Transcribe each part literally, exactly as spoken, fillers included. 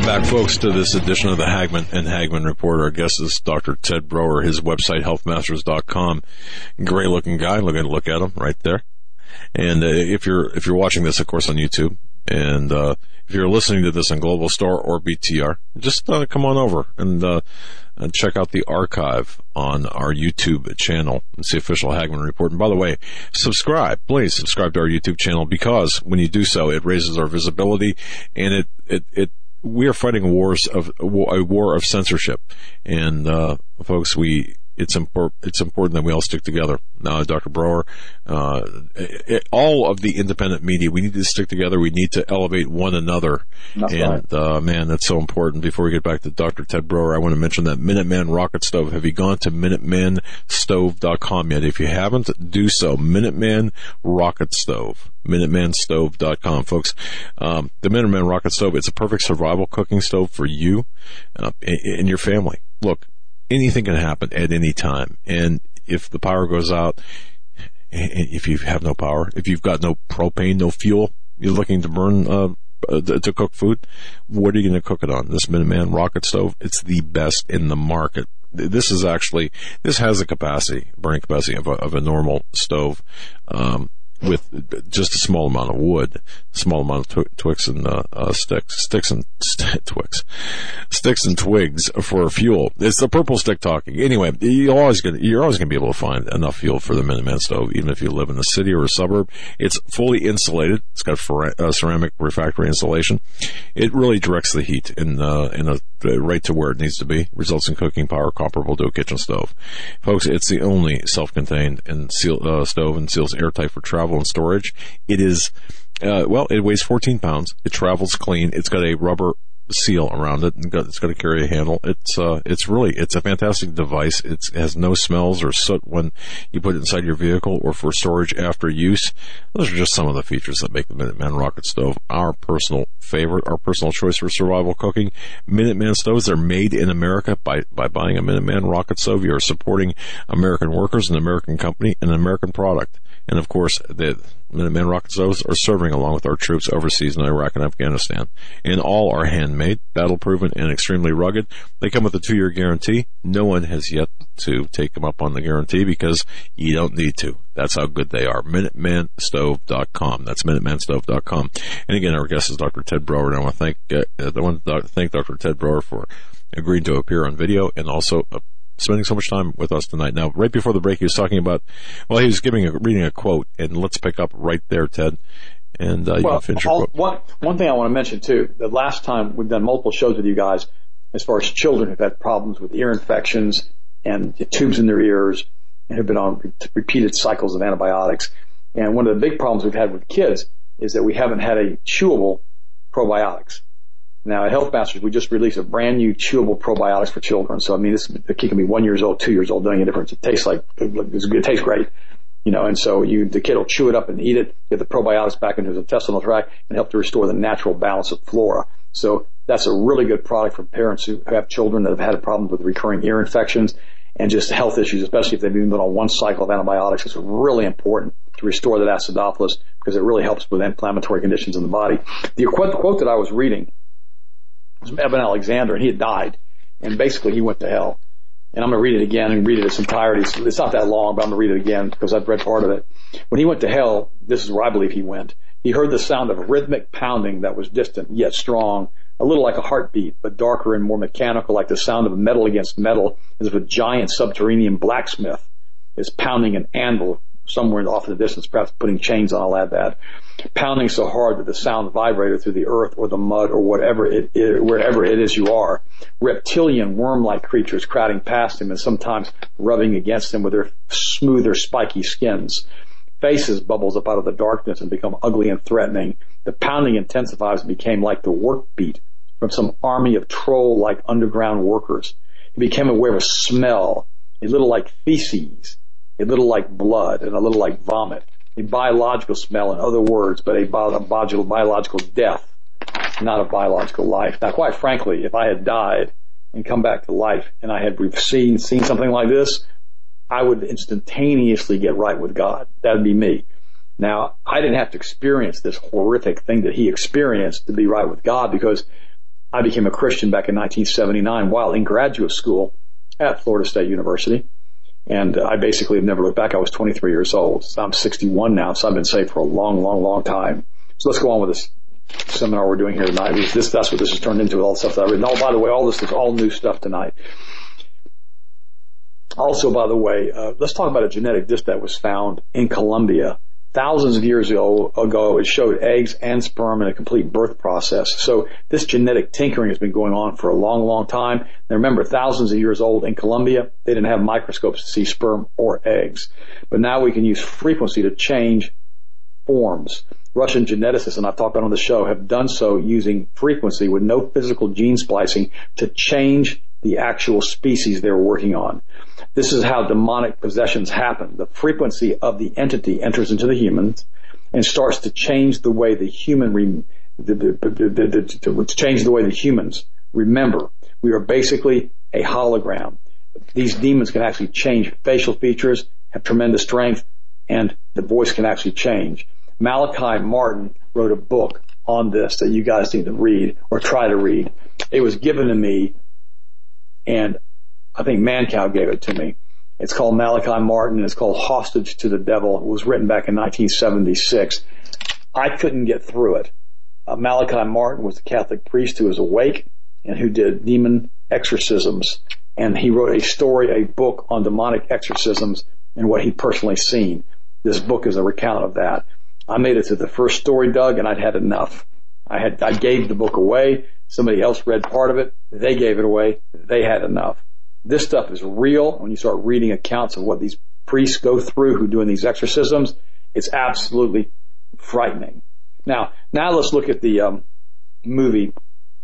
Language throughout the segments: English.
Welcome back, folks, to this edition of the Hagman and Hagman Report. Our guest is Doctor Ted Broer. His website, health masters dot com. Great looking guy. Look at look at him right there. And uh, if you're if you're watching this, of course, on YouTube, and uh, if you're listening to this on Global Star or B T R, just uh, come on over and, uh, and check out the archive on our YouTube channel. It's the official Hagman Report. And by the way, subscribe. Please subscribe to our YouTube channel, because when you do so, it raises our visibility, and it it it. We are fighting wars of a war of censorship, and uh, folks, we it's important. It's important that we all stick together. Now, Doctor Broer, uh, it, all of the independent media, we need to stick together. We need to elevate one another, that's and right. uh, man, that's so important. Before we get back to Doctor Ted Broer, I want to mention that Minuteman Rocket Stove. Have you gone to minuteman stove dot com yet? If you haven't, do so. Minuteman Rocket Stove. minuteman stove dot com, folks. Um, the Minuteman Rocket Stove, it's a perfect survival cooking stove for you uh, and your family. Look, anything can happen at any time. And if the power goes out, if you have no power, if you've got no propane, no fuel, you're looking to burn, uh, to cook food, what are you going to cook it on? This Minuteman Rocket Stove, it's the best in the market. This is actually, this has a capacity, burning capacity of a, of a normal stove, um, with just a small amount of wood, small amount of tw- twigs and uh, uh, sticks, sticks and st- twigs, sticks and twigs for fuel. It's the purple stick talking. Anyway, you're always gonna you're always gonna be able to find enough fuel for the Minuteman stove, even if you live in a city or a suburb. It's fully insulated. It's got a uh, ceramic refractory insulation. It really directs the heat in uh, in a right to where it needs to be. Results in cooking power comparable to a kitchen stove, folks. It's the only self-contained and seal uh, stove and seals airtight for travel and storage. It is, uh, well, it weighs fourteen pounds. It travels clean. It's got a rubber seal around it, and it's got to carry a handle. It's, uh, it's really, it's a fantastic device. It's, it has no smells or soot when you put it inside your vehicle or for storage after use. Those are just some of the features that make the Minuteman Rocket Stove our personal favorite, our personal choice for survival cooking. Minuteman stoves are made in America. By, by buying a Minuteman Rocket Stove, you are supporting American workers, an American company, and an American product. And of course, the Minuteman Rocket Stoves are serving along with our troops overseas in Iraq and Afghanistan. And all are handmade, battle-proven, and extremely rugged. They come with a two-year guarantee. No one has yet to take them up on the guarantee, because you don't need to. That's how good they are. minuteman stove dot com. That's minuteman stove dot com. And again, our guest is Doctor Ted Broer. And I want to thank, uh, I want to thank Doctor Ted Broer for agreeing to appear on video, and also uh, spending so much time with us tonight. Now, right before the break, he was talking about, well, he was giving a, reading a quote, and let's pick up right there, Ted, and uh, you well, can finish your quote. One, one thing I want to mention, too, the last time we've done multiple shows with you guys, as far as children who've had problems with ear infections and tubes in their ears and have been on re- repeated cycles of antibiotics. And one of the big problems we've had with kids is that we haven't had a chewable probiotics. Now, at Health Masters, we just released a brand new chewable probiotics for children. So, I mean, this, the kid can be one years old, two years old, doing a difference. It tastes like, it tastes great, you know, and so you, the kid will chew it up and eat it, get the probiotics back into his intestinal tract, and help to restore the natural balance of flora. So that's a really good product for parents who have children that have had problems with recurring ear infections and just health issues, especially if they've been on one cycle of antibiotics. It's really important to restore that acidophilus, because it really helps with inflammatory conditions in the body. The quote, the quote that I was reading was Eben Alexander, and he had died, and basically he went to hell. And I'm going to read it again and read it in its entirety. It's not that long, but I'm going to read it again because I've read part of it. When he went to hell, this is where I believe he went. He heard the sound of rhythmic pounding that was distant yet strong, a little like a heartbeat, but darker and more mechanical, like the sound of metal against metal, as if a giant subterranean blacksmith is pounding an anvil somewhere off in the distance, perhaps putting chains on, I'll add that. Pounding so hard that the sound vibrated through the earth or the mud or whatever it is, wherever it is you are. Reptilian, worm-like creatures crowding past him and sometimes rubbing against him with their smoother, spiky skins. Faces bubbles up out of the darkness and become ugly and threatening. The pounding intensifies and became like the work beat from some army of troll-like underground workers. He became aware of a smell, a little like feces, a little like blood, and a little like vomit. A biological smell, in other words, but a biological, biological death, not a biological life. Now, quite frankly, if I had died and come back to life and I had seen, seen something like this, I would instantaneously get right with God. That would be me. Now, I didn't have to experience this horrific thing that he experienced to be right with God, because I became a Christian back in nineteen seventy-nine while in graduate school at Florida State University. And I basically have never looked back. I was twenty-three years old. So I'm sixty-one now, so I've been saved for a long, long, long time. So let's go on with this seminar we're doing here tonight. This, that's what this has turned into, all the stuff that I've written. Oh, by the way, all this is all new stuff tonight. Also, by the way, uh, let's talk about a genetic disc that was found in Colombia thousands of years ago. ago. It showed eggs and sperm in a complete birth process. So this genetic tinkering has been going on for a long, long time. Now remember, thousands of years old in Colombia, they didn't have microscopes to see sperm or eggs. But now we can use frequency to change forms. Russian geneticists, and I've talked about on the show, have done so using frequency with no physical gene splicing to change the actual species they're working on. This is how demonic possessions happen. The frequency of the entity enters into the humans and starts to change the way the human, re, the, the, the, the, to, to change the way the humans remember. We are basically a hologram. These demons can actually change facial features, have tremendous strength, and the voice can actually change. Malachi Martin wrote a book on this that you guys need to read or try to read. It was given to me, and I think Mancow gave it to me. It's called Malachi Martin, and it's called Hostage to the Devil. It was written back in nineteen seventy-six. I couldn't get through it. Uh, Malachi Martin was a Catholic priest who was awake and who did demon exorcisms. And he wrote a story, a book on demonic exorcisms and what he'd personally seen. This book is a recount of that. I made it to the first story, Doug, and I'd had enough. I had, I gave the book away. Somebody else read part of it. They gave it away. They had enough. This stuff is real. When you start reading accounts of what these priests go through who are doing these exorcisms, it's absolutely frightening. Now, now let's look at the um, movie,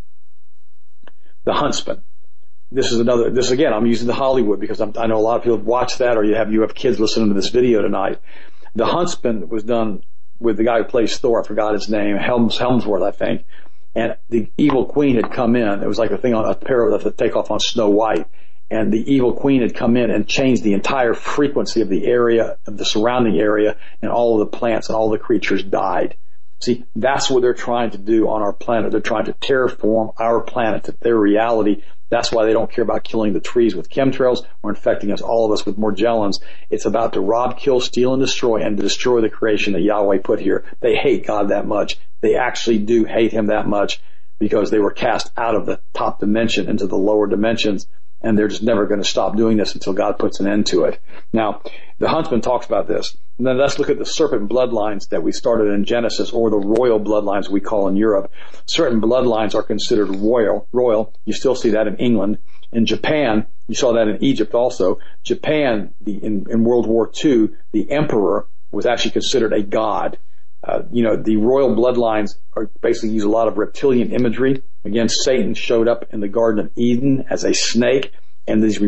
The Huntsman. This is another, this again, I'm using the Hollywood because I'm, I know a lot of people have watched that, or you have, you have kids listening to this video tonight. The Huntsman was done with the guy who plays Thor. I forgot his name, Helms, Helmsworth, I think. And the evil queen had come in. It was like a thing on a parallel of the takeoff on Snow White. And the evil queen had come in and changed the entire frequency of the area, of the surrounding area, and all of the plants and all the creatures died. See, that's what they're trying to do on our planet. They're trying to terraform our planet to their reality. That's why they don't care about killing the trees with chemtrails or infecting us, all of us, with Morgellons. It's about to rob, kill, steal, and destroy, and to destroy the creation that Yahweh put here. They hate God that much. They actually do hate him that much because they were cast out of the top dimension into the lower dimensions, and they're just never going to stop doing this until God puts an end to it. Now, the Huntsman talks about this. And then let's look at the serpent bloodlines that we started in Genesis, or the royal bloodlines we call in Europe. Certain bloodlines are considered royal. Royal. You still see that in England. In Japan, you saw that in Egypt also. Japan, the, in, in World War Two, the emperor was actually considered a god. Uh, you know, the royal bloodlines are basically use a lot of reptilian imagery. Again, Satan showed up in the Garden of Eden as a snake, and these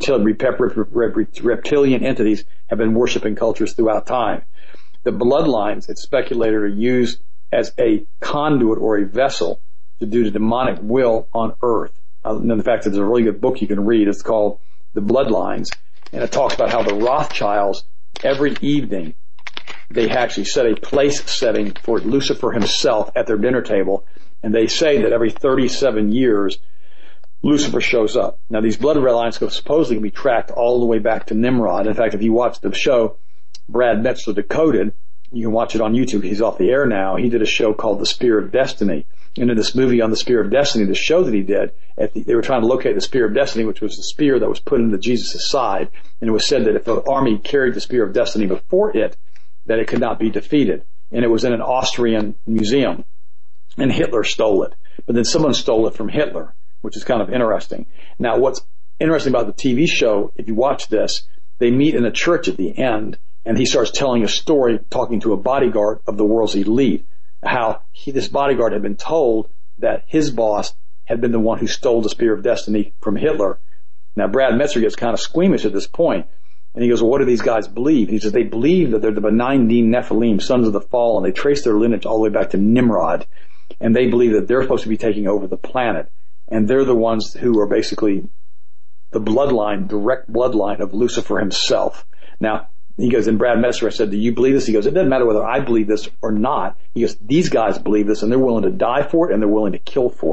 reptilian entities have been worshiping cultures throughout time. The bloodlines, it's speculated, are used as a conduit or a vessel to do the demonic will on earth. Uh, and in fact, there's a really good book you can read. It's called The Bloodlines, and it talks about how the Rothschilds, every evening, they actually set a place setting for Lucifer himself at their dinner table, and they say that every thirty-seven years, Lucifer shows up. Now, these blood lines go supposedly can be tracked all the way back to Nimrod. In fact, if you watch the show Brad Metzler Decoded, you can watch it on YouTube. He's off the air now. He did a show called The Spear of Destiny. And in this movie on the Spear of Destiny, the show that he did, at the, they were trying to locate the Spear of Destiny, which was the spear that was put into Jesus' side. And it was said that if an army carried the Spear of Destiny before it, that it could not be defeated. And it was in an Austrian museum. And Hitler stole it. But then someone stole it from Hitler, which is kind of interesting. Now, what's interesting about the T V show, if you watch this, they meet in a church at the end, and he starts telling a story, talking to a bodyguard of the world's elite, how he, this bodyguard had been told that his boss had been the one who stole the Spear of Destiny from Hitler. Now, Brad Metzler gets kind of squeamish at this point, and he goes, well, what do these guys believe? He says, they believe that they're the benign Nephilim, sons of the fall, and they trace their lineage all the way back to Nimrod, and they believe that they're supposed to be taking over the planet. And they're the ones who are basically the bloodline, direct bloodline of Lucifer himself. Now, he goes, and Brad Metzler, I said, do you believe this? He goes, it doesn't matter whether I believe this or not. He goes, these guys believe this, and they're willing to die for it, and they're willing to kill for it.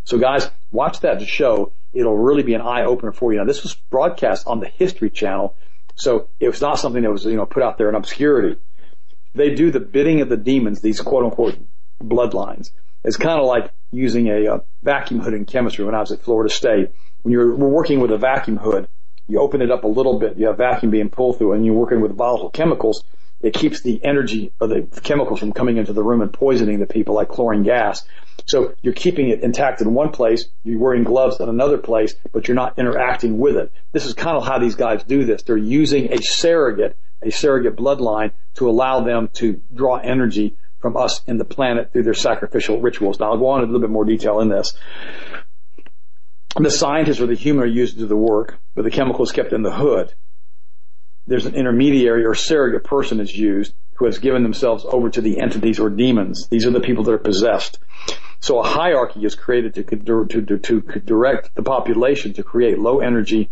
So guys, watch that show. It'll really be an eye-opener for you. Now, this was broadcast on the History Channel, so it was not something that was, you know, put out there in obscurity. They do the bidding of the demons, these quote-unquote bloodlines. It's kind of like using a, a vacuum hood in chemistry when I was at Florida State. When you're we're working with a vacuum hood, you open it up a little bit, you have vacuum being pulled through, and you're working with volatile chemicals. It keeps the energy or the chemicals from coming into the room and poisoning the people like chlorine gas. So you're keeping it intact in one place, you're wearing gloves in another place, but you're not interacting with it. This is kind of how these guys do this. They're using a surrogate, a surrogate bloodline to allow them to draw energy from us in the planet through their sacrificial rituals. Now I'll go on in a little bit more detail in this. The scientists or the human are used to do the work, but the chemical is kept in the hood. There's an intermediary or surrogate person is used who has given themselves over to the entities or demons. These are the people that are possessed. So a hierarchy is created to, to, to, to direct the population to create low energy,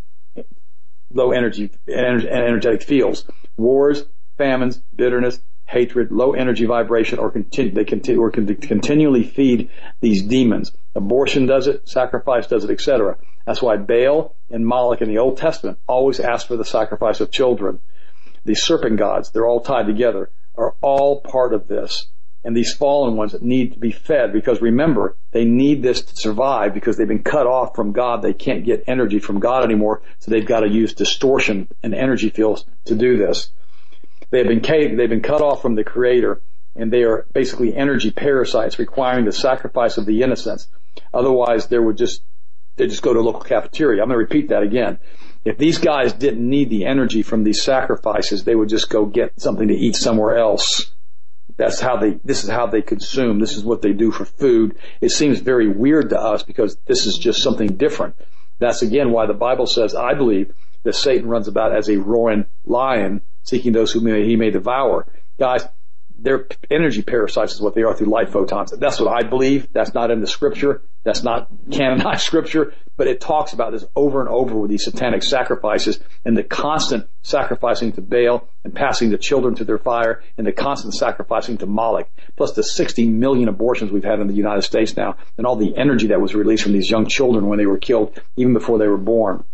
low energy and energetic fields. Wars, famines, bitterness, hatred, low energy vibration, or continue, they continue, or can continually feed these demons. Abortion does it, sacrifice does it, et cetera. That's why Baal and Moloch in the Old Testament always ask for the sacrifice of children. The serpent gods, they're all tied together, are all part of this. And these fallen ones need to be fed because remember, they need this to survive because they've been cut off from God. They can't get energy from God anymore, so they've got to use distortion and energy fields to do this. They've been, they've been cut off from the Creator, and they are basically energy parasites requiring the sacrifice of the innocents. Otherwise, they would just, they just go to a local cafeteria. I'm going to repeat that again. If these guys didn't need the energy from these sacrifices, they would just go get something to eat somewhere else. That's how they, this is how they consume. This is what they do for food. It seems very weird to us because this is just something different. That's again why the Bible says, I believe, that Satan runs about as a roaring lion, seeking those whom he may devour. Guys, they're energy parasites is what they are through light photons. That's what I believe. That's not in the scripture. That's not canonized scripture, but it talks about this over and over with these satanic sacrifices and the constant sacrificing to Baal and passing the children to their fire and the constant sacrificing to Moloch, plus the sixty million abortions we've had in the United States now and all the energy that was released from these young children when they were killed even before they were born.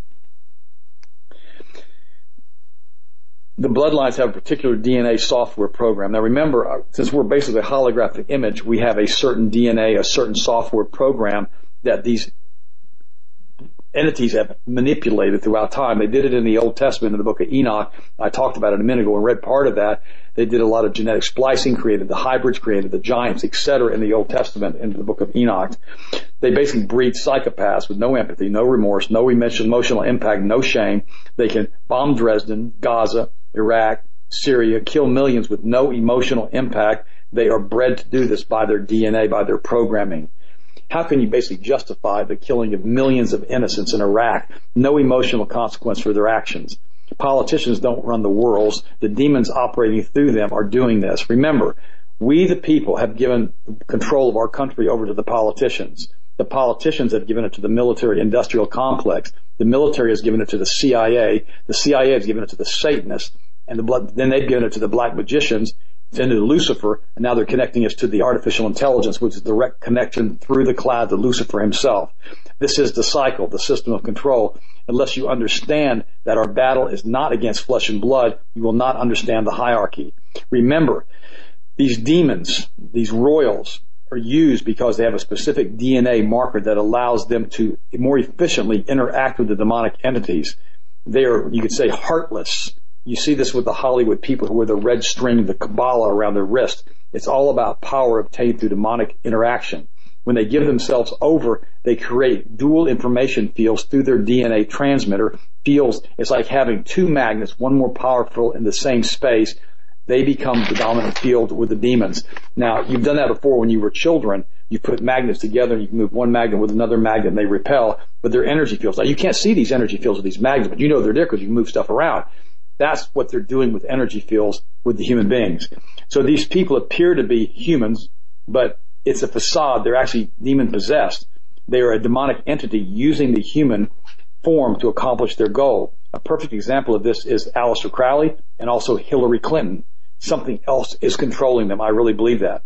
The bloodlines have a particular D N A software program. Now remember, since we're basically a holographic image, we have a certain D N A, a certain software program that these entities have manipulated throughout time. They did it in the Old Testament in the book of Enoch. I talked about it a minute ago and read part of that. They did a lot of genetic splicing, created the hybrids, created the giants, et cetera in the Old Testament in the book of Enoch. They basically breed psychopaths with no empathy, no remorse, no emotional impact, no shame. They can bomb Dresden, Gaza, Iraq, Syria, kill millions with no emotional impact. They are bred to do this by their D N A, by their programming. How can you basically justify the killing of millions of innocents in Iraq? No emotional consequence for their actions. Politicians don't run the worlds. The demons operating through them are doing this. Remember, we the people have given control of our country over to the politicians. The politicians have given it to the military industrial complex. The military has given it to the C I A. The C I A has given it to the Satanists. And the blood, then they've given it to the black magicians, then to Lucifer, and now they're connecting us to the artificial intelligence, which is the direct connection through the cloud to Lucifer himself. This is the cycle, the system of control. Unless you understand that our battle is not against flesh and blood, you will not understand the hierarchy. Remember, these demons, these royals, are used because they have a specific D N A marker that allows them to more efficiently interact with the demonic entities. They are, you could say, heartless. You see this with the Hollywood people who wear the red string, the Kabbalah around their wrist. It's all about power obtained through demonic interaction. When they give themselves over, they create dual information fields through their D N A transmitter. Fields, it's like having two magnets, one more powerful in the same space. They become the dominant field with the demons. Now, you've done that before when you were children. You put magnets together and you can move one magnet with another magnet and they repel, but they're energy fields. Now, you can't see these energy fields with these magnets, but you know they're there because you move stuff around. That's what they're doing with energy fields with the human beings. So these people appear to be humans, but it's a facade. They're actually demon possessed. They are a demonic entity using the human form to accomplish their goal. A perfect example of this is Aleister Crowley and also Hillary Clinton. Something else is controlling them. I really believe that.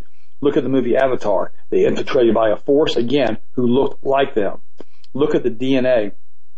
Look at the movie Avatar. They infiltrated by a force, again, who looked like them. Look at the D N A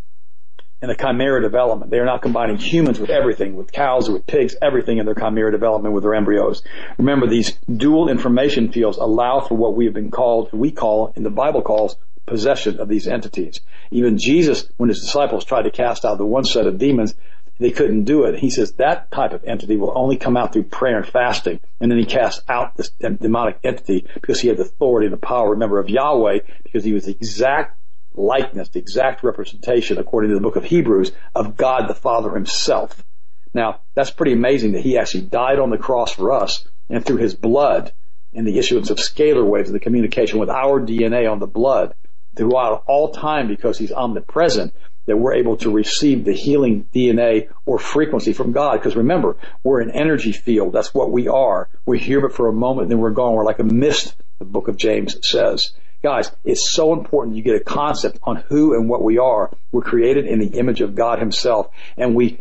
and the chimera development. They are now combining humans with everything, with cows, with pigs, everything in their chimera development with their embryos. Remember, these dual information fields allow for what we have been called, we call, in the Bible calls, possession of these entities. Even Jesus, when his disciples tried to cast out the one set of demons, they couldn't do it. He says that type of entity will only come out through prayer and fasting. And then he cast out this demonic entity because he had the authority and the power, remember, of Yahweh, because he was the exact likeness, the exact representation, according to the book of Hebrews, of God the Father himself. Now, that's pretty amazing that he actually died on the cross for us, and through his blood and the issuance of scalar waves and the communication with our D N A on the blood throughout all time, because he's omnipresent, that we're able to receive the healing D N A or frequency from God. Because remember, we're an energy field. That's what we are. We're here but for a moment, then we're gone. We're like a mist, the book of James says. Guys, it's so important you get a concept on who and what we are. We're created in the image of God himself, and we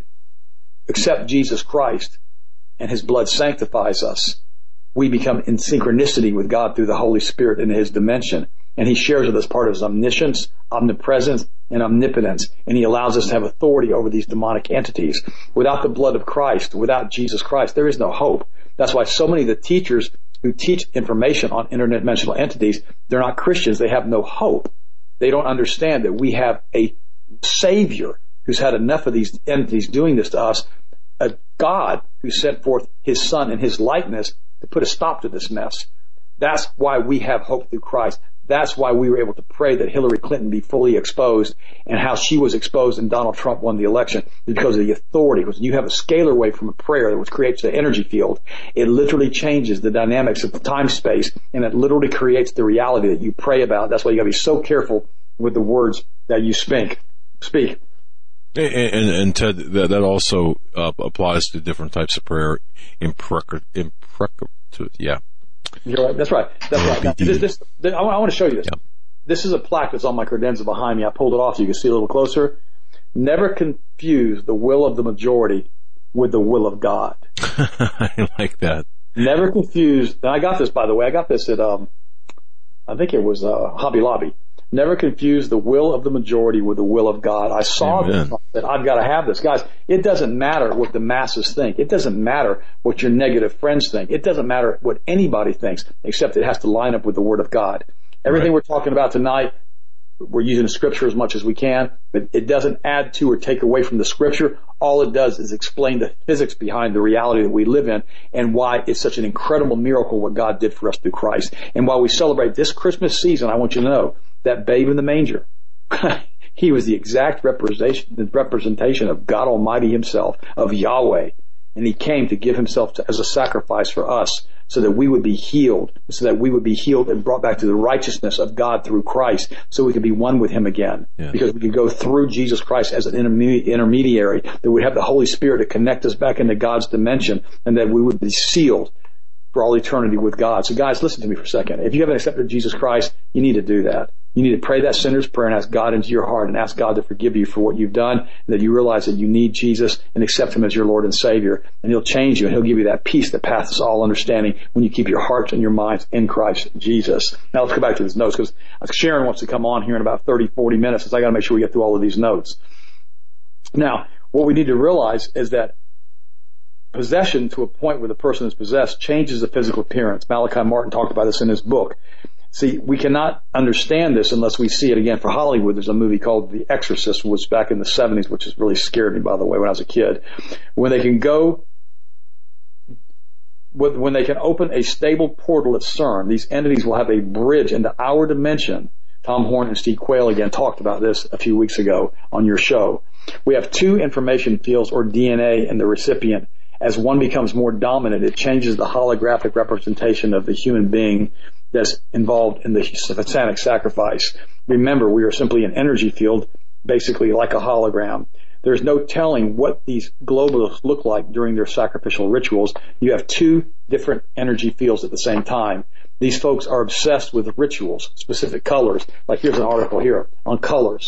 accept Jesus Christ, and his blood sanctifies us. We become in synchronicity with God through the Holy Spirit in his dimension. And he shares with us part of his omniscience, omnipresence, and omnipotence. And he allows us to have authority over these demonic entities. Without the blood of Christ, without Jesus Christ, there is no hope. That's why so many of the teachers who teach information on interdimensional entities, they're not Christians. They have no hope. They don't understand that we have a Savior who's had enough of these entities doing this to us, a God who sent forth his Son in his likeness to put a stop to this mess. That's why we have hope through Christ. That's why we were able to pray that Hillary Clinton be fully exposed, and how she was exposed and Donald Trump won the election, because of the authority. Because you have a scalar wave from a prayer, which creates the energy field. It literally changes the dynamics of the time space, and it literally creates the reality that you pray about. That's why you got to be so careful with the words that you speak. Speak. And, and, and Ted, that, that also uh, applies to different types of prayer. Imprecative, yeah. You're right. That's right. That's right. Now, this, this, this, I want to show you this. Yep. This is a plaque that's on my credenza behind me. I pulled it off so you can see a little closer. Never confuse the will of the majority with the will of God. I like that. Never confuse. And I got this, by the way. I got this at, um, I think it was uh, Hobby Lobby. Never confuse the will of the majority with the will of God. I saw Amen. this. That I've got to have this. Guys, it doesn't matter what the masses think. It doesn't matter what your negative friends think. It doesn't matter what anybody thinks, except it has to line up with the Word of God. Everything right. we're talking about tonight, we're using the Scripture as much as we can, but it doesn't add to or take away from the Scripture. All it does is explain the physics behind the reality that we live in, and why it's such an incredible miracle what God did for us through Christ. And while we celebrate this Christmas season, I want you to know that babe in the manger, he was the exact representation, the representation of God Almighty himself, of Yahweh. And he came to give himself to, as a sacrifice for us, so that we would be healed, so that we would be healed and brought back to the righteousness of God through Christ, so we could be one with him again. Yeah. Because we could go through Jesus Christ as an intermediary, that would have the Holy Spirit to connect us back into God's dimension, and that we would be sealed for all eternity with God. So guys, listen to me for a second. If you haven't accepted Jesus Christ, you need to do that. You need to pray that sinner's prayer and ask God into your heart, and ask God to forgive you for what you've done, and that you realize that you need Jesus and accept him as your Lord and Savior. And he'll change you, and he'll give you that peace that passes all understanding when you keep your hearts and your minds in Christ Jesus. Now let's go back to these notes, because Sharon wants to come on here in about thirty, forty minutes, so I got to make sure we get through all of these notes. Now, what we need to realize is that possession to a point where the person is possessed changes the physical appearance. Malachi Martin talked about this in his book. See, we cannot understand this unless we see it again. For Hollywood, there's a movie called The Exorcist, which was back in the seventies, which has really scared me, by the way, when I was a kid. When they can go, when they can open a stable portal at CERN, these entities will have a bridge into our dimension. Tom Horn and Steve Quayle again talked about this a few weeks ago on your show. We have two information fields, or D N A, in the recipient. As one becomes more dominant, it changes the holographic representation of the human being that's involved in the satanic sacrifice. Remember, we are simply an energy field, basically like a hologram. There's no telling what these globalists look like during their sacrificial rituals. You have two different energy fields at the same time. These folks are obsessed with rituals, specific colors. Like here's an article here on colors.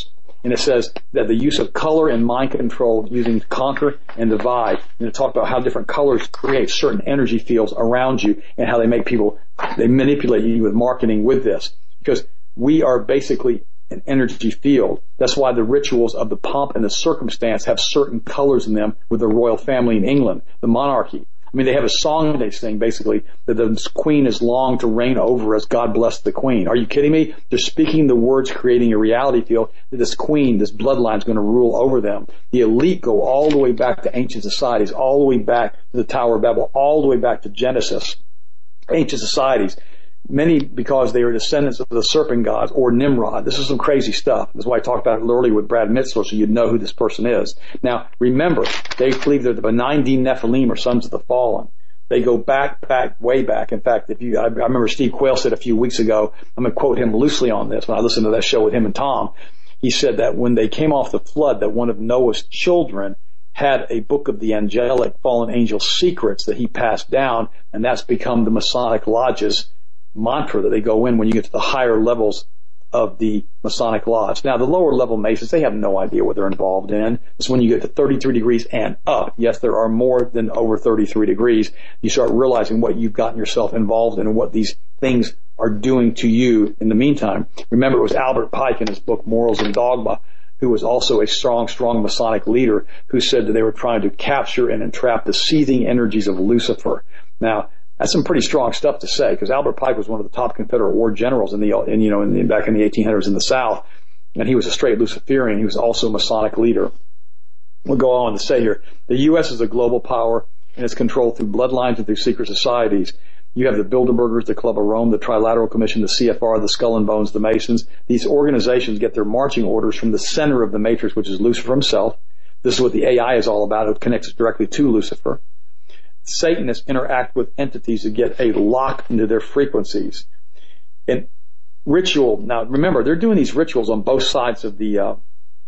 and it says that the use of color and mind control using conquer and divide, and it talked about how different colors create certain energy fields around you and how they make people, they manipulate you with marketing with this, because we are basically an energy field. That's why the rituals of the pomp and the circumstance have certain colors in them with the royal family in England, the monarchy. I mean, they have a song they sing, basically, that the queen is long to reign over us, God bless the queen. Are you kidding me? They're speaking the words, creating a reality field that this queen, this bloodline is going to rule over them. The elite go all the way back to ancient societies, all the way back to the Tower of Babel, all the way back to Genesis. Ancient societies. Many because they are descendants of the serpent gods or Nimrod. This is some crazy stuff. That's why I talked about it earlier with Brad Mitzler, so you'd know who this person is. Now, remember, they believe they're the benign Nephilim or sons of the fallen. They go back, back, way back. In fact, if you, I, I remember Steve Quayle said a few weeks ago, I'm going to quote him loosely on this when I listened to that show with him and Tom. He said that when they came off the flood, that one of Noah's children had a book of the angelic fallen angel secrets that he passed down, and that's become the Masonic Lodge's mantra that they go in when you get to the higher levels of the Masonic Lodge. Now, the lower level Masons, they have no idea what they're involved in. It's when you get to thirty-three degrees and up. Yes, there are more than over thirty-three degrees. You start realizing what you've gotten yourself involved in and what these things are doing to you in the meantime. Remember, it was Albert Pike in his book, Morals and Dogma, who was also a strong, strong Masonic leader, who said that they were trying to capture and entrap the seething energies of Lucifer. Now, that's some pretty strong stuff to say, because Albert Pike was one of the top Confederate war generals in the, in, you know, in the, back in the eighteen hundreds in the South, and he was a straight Luciferian. He was also a Masonic leader. We'll go on to say here, the U S is a global power, and it's controlled through bloodlines and through secret societies. You have the Bilderbergers, the Club of Rome, the Trilateral Commission, the C F R, the Skull and Bones, the Masons. These organizations get their marching orders from the center of the matrix, which is Lucifer himself. This is what the A I is all about. It connects directly to Lucifer. Satanists interact with entities to get a lock into their frequencies. And ritual, now remember, they're doing these rituals on both sides of the, uh,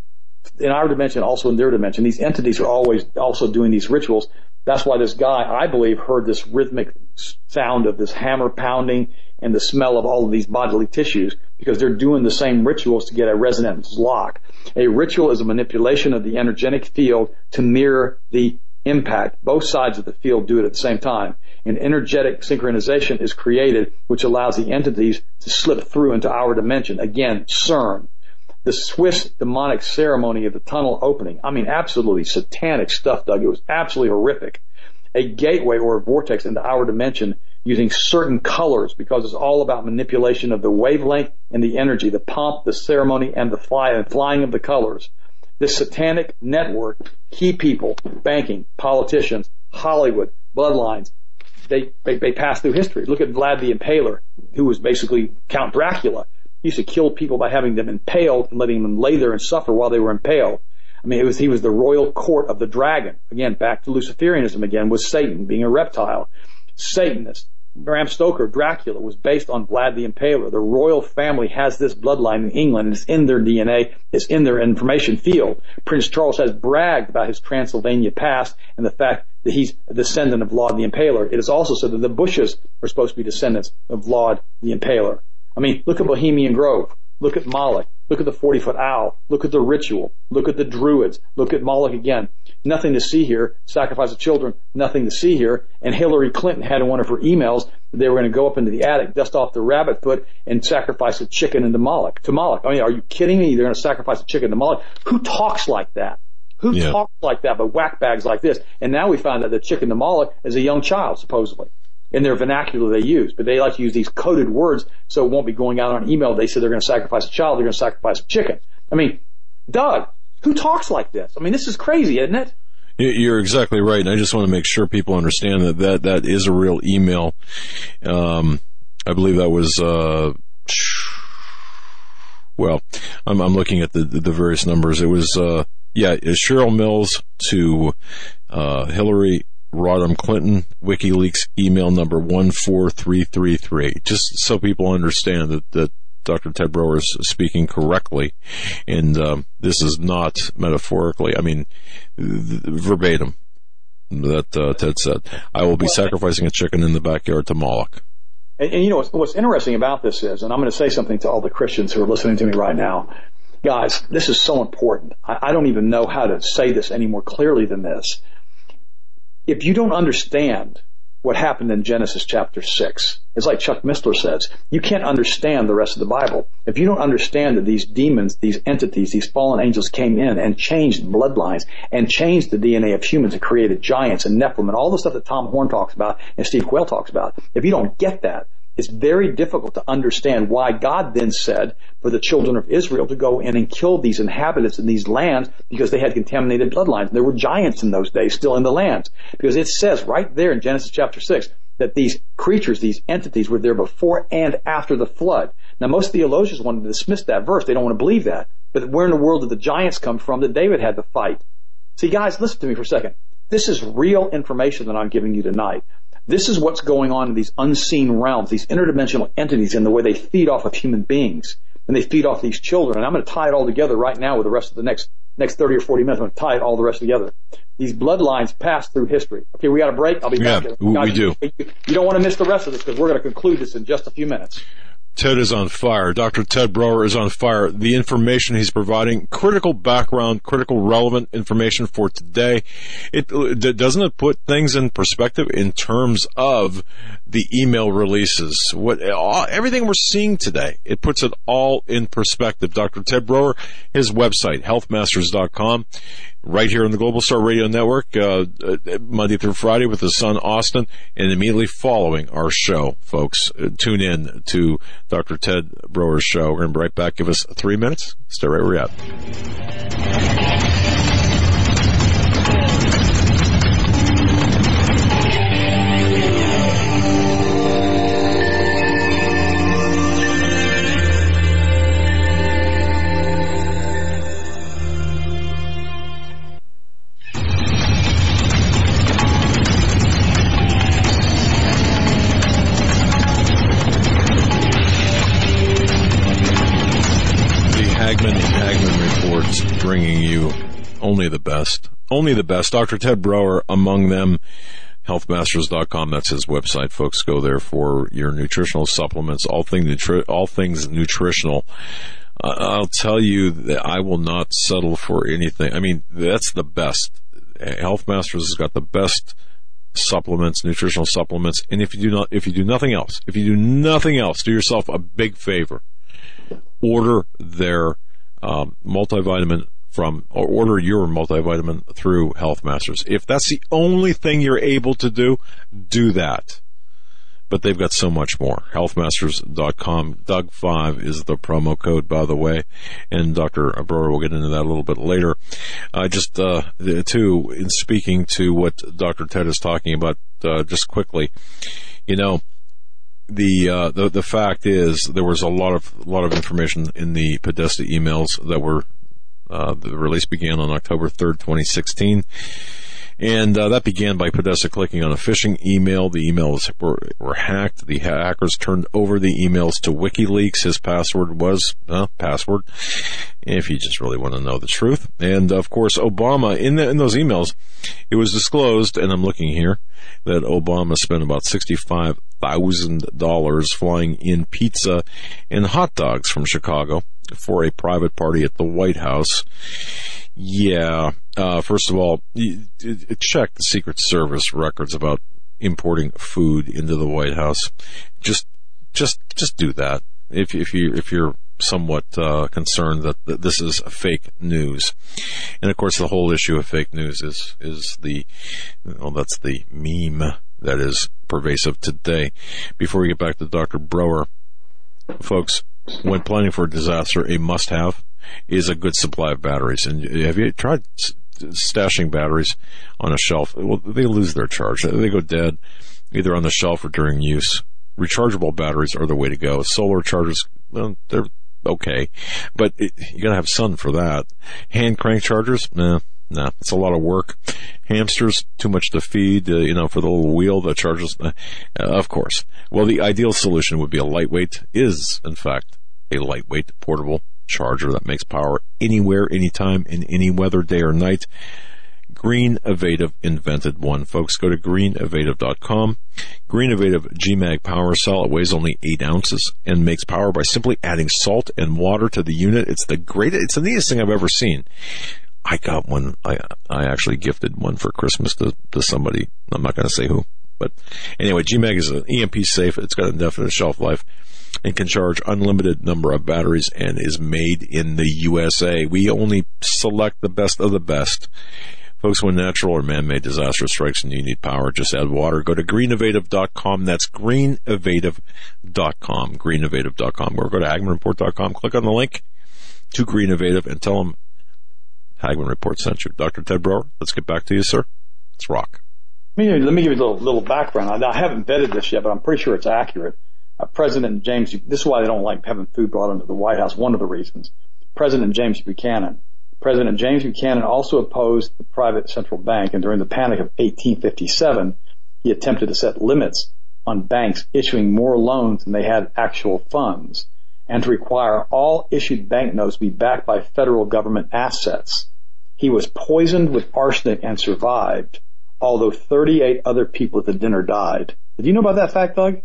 in our dimension, also in their dimension. These entities are always also doing these rituals. That's why this guy, I believe, heard this rhythmic sound of this hammer pounding and the smell of all of these bodily tissues, because they're doing the same rituals to get a resonance lock. A ritual is a manipulation of the energetic field to mirror the impact. Both sides of the field do it at the same time. An energetic synchronization is created, which allows the entities to slip through into our dimension. Again, CERN. The Swiss demonic ceremony of the tunnel opening. I mean, absolutely satanic stuff, Doug. It was absolutely horrific. A gateway or a vortex into our dimension using certain colors, because it's all about manipulation of the wavelength and the energy, the pomp, the ceremony, and the fly and flying of the colors. This satanic network, key people, banking, politicians, Hollywood, bloodlines, they, they, they pass through history. Look at Vlad the Impaler, who was basically Count Dracula. He used to kill people by having them impaled and letting them lay there and suffer while they were impaled. I mean, it was, he was the royal court of the dragon. Again, back to Luciferianism again, with Satan being a reptile. Satanists. Bram Stoker, Dracula, was based on Vlad the Impaler. The royal family has this bloodline in England. It's in their D N A. It's in their information field. Prince Charles has bragged about his Transylvania past and the fact that he's a descendant of Vlad the Impaler. It is also said that the Bushes are supposed to be descendants of Vlad the Impaler. I mean, look at Bohemian Grove. Look at Moloch. Look at the forty-foot owl. Look at the ritual. Look at the Druids. Look at Moloch again. Nothing to see here. Sacrifice of children. Nothing to see here. And Hillary Clinton had in one of her emails that they were going to go up into the attic, dust off the rabbit foot, and sacrifice a chicken into Moloch. To Moloch. I mean, are you kidding me? They're going to sacrifice a chicken to Moloch. Who talks like that? Who yeah. talks like that but whack bags like this? And now we find out the chicken to Moloch is a young child, supposedly. In their vernacular they use, but they like to use these coded words so it won't be going out on email. They say they're going to sacrifice a child, they're going to sacrifice a chicken. I mean, Doug, who talks like this? I mean, this is crazy, isn't it? You're exactly right, and I just want to make sure people understand that that, that is a real email. Um, I believe that was, uh, well, I'm, I'm looking at the, the various numbers. It was, uh, yeah, Cheryl Mills to uh, Hillary Rodham Clinton, WikiLeaks email number one four three three three. Just so people understand that, that Doctor Ted Broer is speaking correctly, and um, this is not metaphorically. I mean, th- verbatim that uh, Ted said. I will be sacrificing a chicken in the backyard to Moloch. And, and you know what's, what's interesting about this is, and I'm going to say something to all the Christians who are listening to me right now. Guys, this is so important. I, I don't even know how to say this any more clearly than this. If you don't understand what happened in Genesis chapter six, it's like Chuck Missler says, you can't understand the rest of the Bible. If you don't understand that these demons, these entities, these fallen angels came in and changed bloodlines and changed the D N A of humans and created giants and Nephilim and all the stuff that Tom Horn talks about and Steve Quayle talks about, if you don't get that, it's very difficult to understand why God then said for the children of Israel to go in and kill these inhabitants in these lands because they had contaminated bloodlines. There were giants in those days still in the lands. Because it says right there in Genesis chapter six that these creatures, these entities were there before and after the flood. Now most theologians want to dismiss that verse. They don't want to believe that. But where in the world did the giants come from that David had to fight? See guys, listen to me for a second. This is real information that I'm giving you tonight. This is what's going on in these unseen realms, these interdimensional entities and the way they feed off of human beings. And they feed off these children. And I'm going to tie it all together right now with the rest of the next next thirty or forty minutes. I'm going to tie it all the rest together. These bloodlines pass through history. Okay, we got a break. I'll be yeah, back. We Guys, do. You, you don't want to miss the rest of this because we're going to conclude this in just a few minutes. Ted is on fire. Doctor Ted Broer is on fire. The information he's providing, critical background, critical relevant information for today. It doesn't it put things in perspective in terms of the email releases, what everything we're seeing today. It puts it all in perspective. Doctor Ted Broer, his website, health masters dot com. Right here on the Global Star Radio Network, uh, Monday through Friday with his son Austin, and immediately following our show, folks. Uh, tune in to Doctor Ted Broer's show. We're going to be right back. Give us three minutes. Stay right where we're at. Bringing you only the best, only the best. Doctor Ted Broer among them, health masters dot com. That's his website, folks. Go there for your nutritional supplements, all things, nutri- all things nutritional. Uh, I'll tell you that I will not settle for anything. I mean, that's the best. Health Masters has got the best supplements, nutritional supplements. And if you do not, if you do nothing else, if you do nothing else, do yourself a big favor. Order their um, multivitamin from, or order your multivitamin through Health Masters. If that's the only thing you're able to do, do that. But they've got so much more. health masters dot com. Doug five is the promo code, by the way. And Doctor Broer will get into that a little bit later. Uh, just, uh, too, in speaking to what Doctor Ted is talking about, uh, just quickly, you know, the, uh, the, the fact is there was a lot of, a lot of information in the Podesta emails that were, uh, the release began on October third, twenty sixteen. And uh, that began by Podesta clicking on a phishing email. The emails were, were hacked. The hackers turned over the emails to WikiLeaks. His password was uh, password, if you just really want to know the truth. And, of course, Obama, in, the, in those emails, it was disclosed, and I'm looking here, that Obama spent about sixty-five thousand dollars flying in pizza and hot dogs from Chicago for a private party at the White House. Yeah, uh, first of all, check the Secret Service records about importing food into the White House. Just, just, just do that. If, if you, if you're somewhat, uh, concerned that, that this is fake news. And of course, the whole issue of fake news is, is the, well, that's the meme that is pervasive today. Before we get back to Doctor Broer, folks, when planning for a disaster, a must-have is a good supply of batteries. And have you tried stashing batteries on a shelf? Well, they lose their charge. They go dead either on the shelf or during use. Rechargeable batteries are the way to go. Solar chargers, well, they're okay, but it, you gotta have sun for that. Hand crank chargers, nah, nah, it's a lot of work. Hamsters, too much to feed, uh, you know, for the little wheel that charges, uh, of course. Well, the ideal solution would be a lightweight, is, in fact, a lightweight portable charger that makes power anywhere, anytime, in any weather, day or night. Greennovative invented one, folks. Go to greennovative dot com. Greennovative G MAG power cell. It weighs only eight ounces and makes power by simply adding salt and water to the unit. It's the greatest, it's the neatest thing I've ever seen. I got one. I I actually gifted one for Christmas to, to somebody. I'm not going to say who. But anyway, G MAG is an E M P safe. It's got indefinite shelf life and can charge unlimited number of batteries and is made in the U S A. We only select the best of the best. Folks, when natural or man-made disaster strikes and you need power, just add water. Go to greennovative dot com. That's greennovative dot com. greennovative dot com. Or go to hagman report dot com. Click on the link to Greennovative and tell them Hagman Report sent you. Doctor Ted Broer, let's get back to you, sir. Let's rock. Let me, let me give you a little, little background. I, I haven't vetted this yet, but I'm pretty sure it's accurate. Uh, President James, this is why they don't like having food brought into the White House, one of the reasons. President James Buchanan. President James Buchanan also opposed the private central bank, and during the panic of eighteen fifty-seven, he attempted to set limits on banks issuing more loans than they had actual funds, and to require all issued banknotes be backed by federal government assets. He was poisoned with arsenic and survived, although thirty-eight other people at the dinner died. Did you know about that fact, Doug?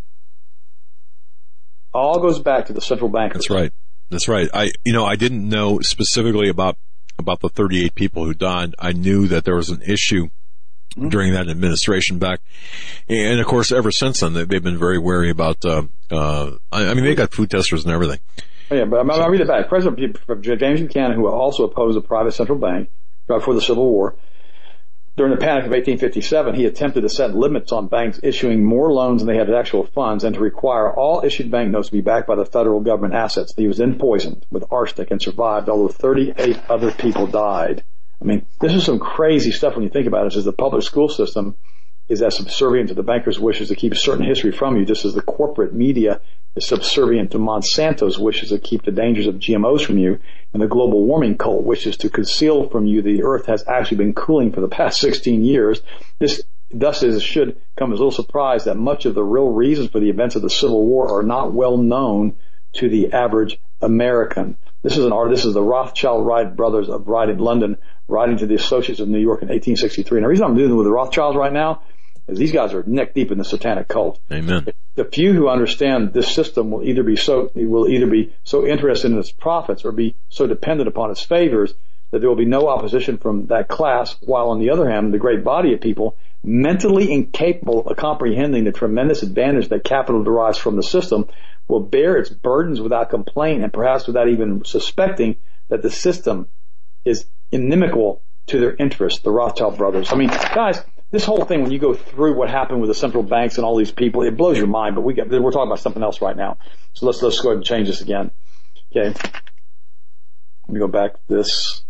All goes back to the central bankers. That's right. That's right. I, you know, I didn't know specifically about, about the thirty-eight people who died. I knew that there was an issue mm-hmm. during that administration back. And of course, ever since then, they've been very wary about, uh, uh, I, I mean, they got food testers and everything. Oh, yeah, but I'm, I'll read it back. President James Buchanan, who also opposed a private central bank before the Civil War, during the panic of eighteen fifty-seven, he attempted to set limits on banks issuing more loans than they had actual funds and to require all issued banknotes to be backed by the federal government assets. He was then poisoned with arsenic and survived, although thirty-eight other people died. I mean, this is some crazy stuff when you think about it. It says the public school system is as subservient to the bankers' wishes to keep certain history from you, just as the corporate media is subservient to Monsanto's wishes to keep the dangers of G M Os from you, and the global warming cult wishes to conceal from you the Earth has actually been cooling for the past sixteen years. This thus is should come as a little surprise that much of the real reasons for the events of the Civil War are not well known to the average American. This is an art. This is the Rothschild Wright brothers of Wright in London writing to the Associates of New York in eighteen sixty-three. And the reason I'm doing it with the Rothschilds right now is these guys are neck deep in the satanic cult. Amen. The few who understand this system will either be so will either be so interested in its profits or be so dependent upon its favors that there will be no opposition from that class, while on the other hand, the great body of people mentally incapable of comprehending the tremendous advantage that capital derives from the system will bear its burdens without complaint and perhaps without even suspecting that the system is inimical to their interests, the Rothschild brothers. I mean, guys, this whole thing, when you go through what happened with the central banks and all these people, it blows your mind, but we get, we're talking about something else right now. So let's, let's go ahead and change this again. Okay. Let me go back to this.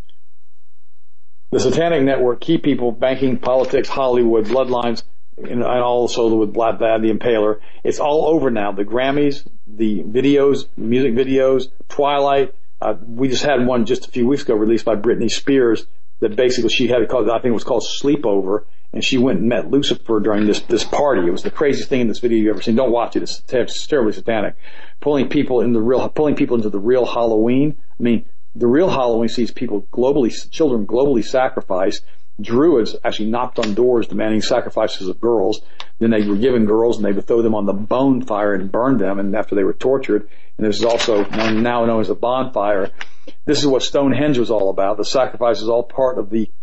The satanic network, key people, banking, politics, Hollywood, bloodlines, and also with Black Bad, the Impaler. It's all over now. The Grammys, the videos, music videos, Twilight. Uh, we just had one just a few weeks ago released by Britney Spears that basically she had it called, I think it was called Sleepover, and she went and met Lucifer during this, this party. It was the craziest thing in this video you've ever seen. Don't watch it. It's, it's terribly satanic. Pulling people in the real, pulling people into the real Halloween. I mean, the real Halloween sees people globally, children globally sacrificed. Druids actually knocked on doors demanding sacrifices of girls. Then they were given girls and they would throw them on the bone fire and burn them, and after they were tortured. And this is also known, now known as a bonfire. This is what Stonehenge was all about. The sacrifice is all part of the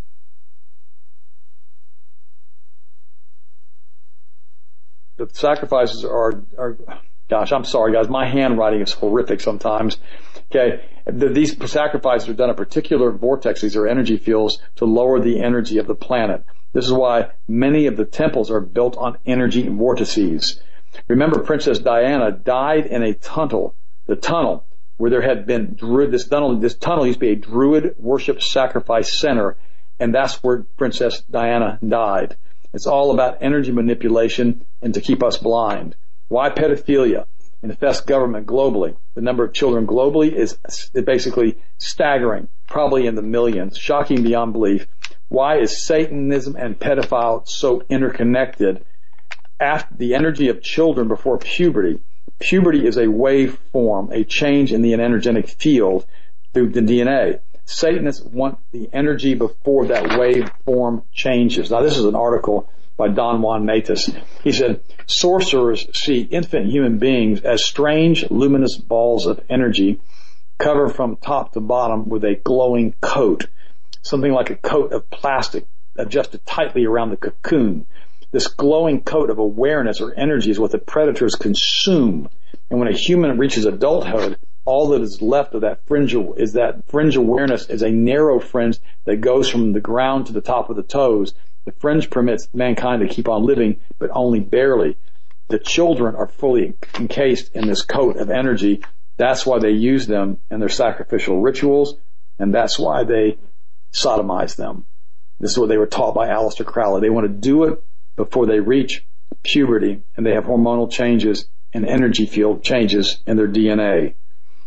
the sacrifices are, are gosh, I'm sorry guys, my handwriting is horrific sometimes. Okay, the, these sacrifices are done at particular vortexes or energy fields to lower the energy of the planet. This is why many of the temples are built on energy vortices. Remember, Princess Diana died in a tunnel, the tunnel where there had been druid, this tunnel, this tunnel used to be a druid worship sacrifice center, and that's where Princess Diana died. It's all about energy manipulation and to keep us blind. Why pedophilia infests government globally? The number of children globally is basically staggering, probably in the millions, shocking beyond belief. Why is Satanism and pedophile so interconnected? After the energy of children before puberty. Puberty is a waveform, a change in the energetic field through the D N A. Satanists want the energy before that waveform changes. Now, this is an article by Don Juan Matus. He said, sorcerers see infant human beings as strange, luminous balls of energy covered from top to bottom with a glowing coat, something like a coat of plastic adjusted tightly around the cocoon. This glowing coat of awareness or energy is what the predators consume. And when a human reaches adulthood, all that is left of that fringe is that fringe awareness is a narrow fringe that goes from the ground to the top of the toes. The fringe permits mankind to keep on living, but only barely. The children are fully encased in this coat of energy. That's why they use them in their sacrificial rituals, and that's why they sodomize them. This is what they were taught by Aleister Crowley. They want to do it before they reach puberty, and they have hormonal changes and energy field changes in their D N A.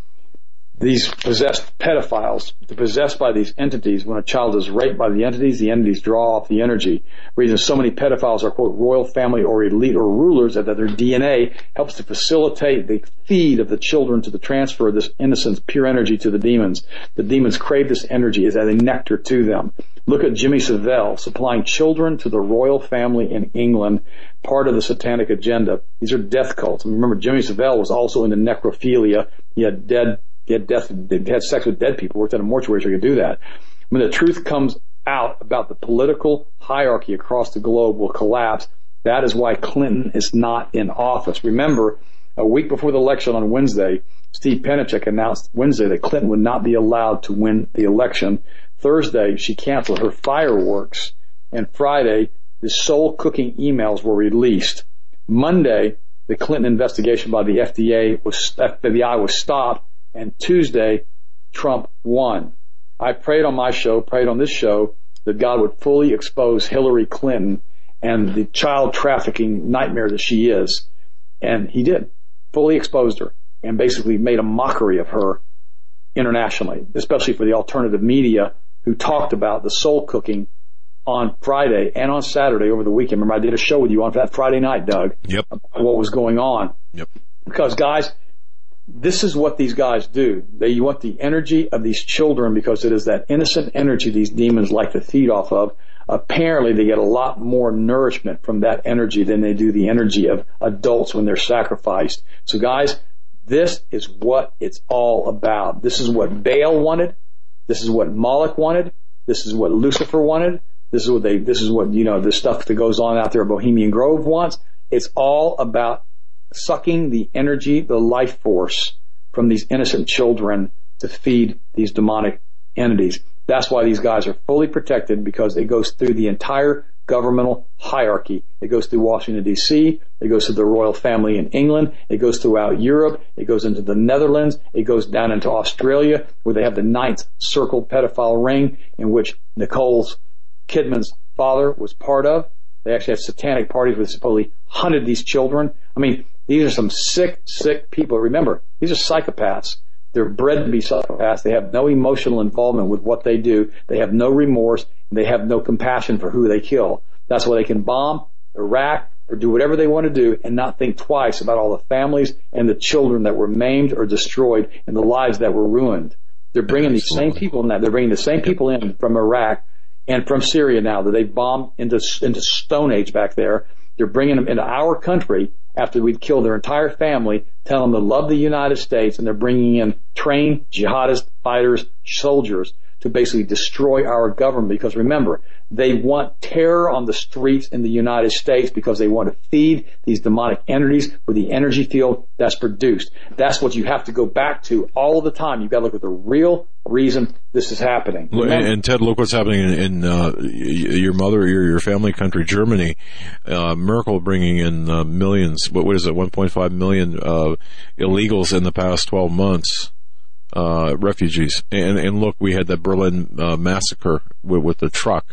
These possessed pedophiles, possessed by these entities, when a child is raped by the entities, the entities draw off the energy. The reason so many pedophiles are, quote, royal family or elite or rulers is that their D N A helps to facilitate the feed of the children to the transfer of this innocence, pure energy to the demons. The demons crave this energy as a nectar to them. Look at Jimmy Savile supplying children to the royal family in England, part of the satanic agenda. These are death cults. And remember, Jimmy Savile was also into necrophilia. He had dead He had death, they had sex with dead people, worked at a mortuary so he could do that. When the truth comes out about the political hierarchy across the globe will collapse, that is why Clinton is not in office. Remember, a week before the election on Wednesday, Steve Penichek announced Wednesday that Clinton would not be allowed to win the election. Thursday, she canceled her fireworks. And Friday, the soul-cooking emails were released. Monday, the Clinton investigation by the F D A was, F B I was stopped. And Tuesday, Trump won. I prayed on my show, prayed on this show, that God would fully expose Hillary Clinton and the child trafficking nightmare that she is. And he did. Fully exposed her and basically made a mockery of her internationally, especially for the alternative media who talked about the soul cooking on Friday and on Saturday over the weekend. Remember, I did a show with you on that Friday night, Doug. Yep. About what was going on. Yep. Because, guys, this is what these guys do. They want the energy of these children because it is that innocent energy these demons like to feed off of. Apparently, they get a lot more nourishment from that energy than they do the energy of adults when they're sacrificed. So, guys, this is what it's all about. This is what Baal wanted. This is what Moloch wanted. This is what Lucifer wanted. This is what they. This is what, you know, the stuff that goes on out there at Bohemian Grove wants. It's all about sucking the energy, the life force from these innocent children to feed these demonic entities. That's why these guys are fully protected, because it goes through the entire governmental hierarchy. It goes through Washington, D C. It goes to the royal family in England. It goes throughout Europe. It goes into the Netherlands. It goes down into Australia, where they have the ninth circle pedophile ring, in which Nicole Kidman's father was part of. They actually have satanic parties where they supposedly hunted these children. I mean, these are some sick, sick people. Remember, these are psychopaths. They're bred to be psychopaths. They have no emotional involvement with what they do. They have no remorse. And they have no compassion for who they kill. That's why they can bomb Iraq or do whatever they want to do and not think twice about all the families and the children that were maimed or destroyed and the lives that were ruined. They're bringing these same people in. They're bringing the same people in from Iraq and from Syria now that they bombed into into Stone Age back there. They're bringing them into our country after we'd killed their entire family, tell them to love the United States, and they're bringing in trained jihadist fighters, soldiers, to basically destroy our government. Because remember, they want terror on the streets in the United States because they want to feed these demonic entities with the energy field that's produced. That's what you have to go back to all the time. You've got to look at the real reason this is happening. Remember, and, and Ted, look what's happening in, in uh, your mother, your your family country, Germany. Uh, Merkel bringing in uh, millions. What, what is it? one point five million uh, illegals in the past twelve months. Uh, refugees. And, and look, we had that Berlin uh, massacre with, with the truck.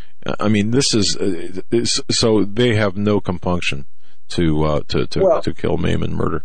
I mean, this is, uh, is so they have no compunction to uh, to to, well, to kill, maim, and murder.